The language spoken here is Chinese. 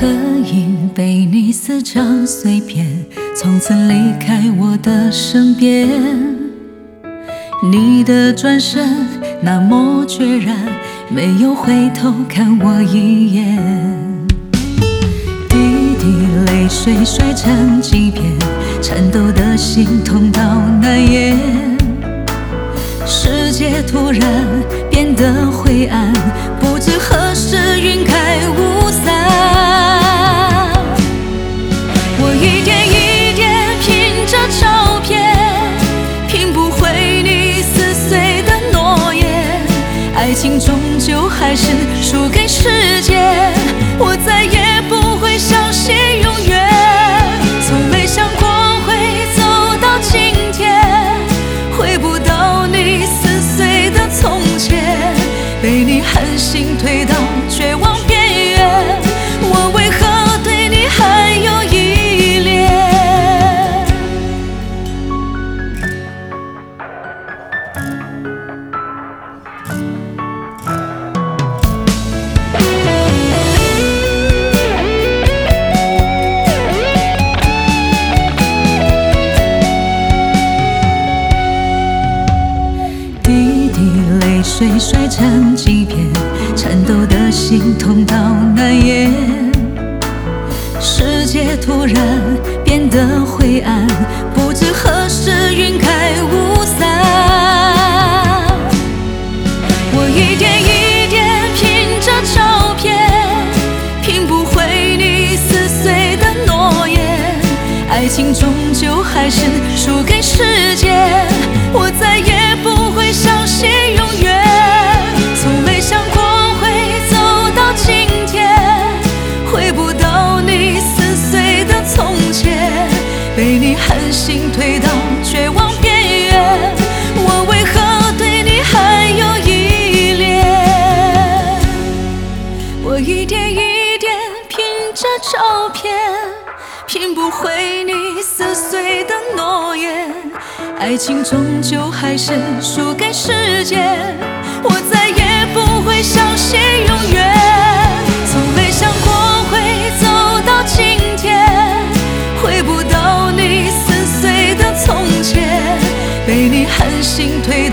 合影被你撕成碎片，从此离开我的身边。你的转身那么决然，没有回头看我一眼。滴滴泪水摔成几片，颤抖的心痛到难言。世界突然变得灰暗，不知何时云开雾散。我一点一点拼着照片，拼不回你撕碎的诺言。爱情终究还是输给时间，我再也不会相信永远。从没想过会走到今天，回不到你撕碎的从前，被你狠心推到绝望边缘，我为何对你还有依恋？滴滴泪水摔成几片，颤抖的心痛到难言。世界突然变得灰暗，不知何时云开雾散。我一点一点拼着照片，拼不回你撕碎的诺言。爱情终究还是输给时间，我再也不会相信永远。从没想过会走到今天，回不到你撕碎的从前，被你狠心推到绝望边缘，我为何对你还有依恋？我一点一点拼着照片，拼不回你撕碎的诺言。爱情终究还是输给时间，我再也不会相信永远。从没想过会走到今天，回不到你撕碎的从前，被你狠心推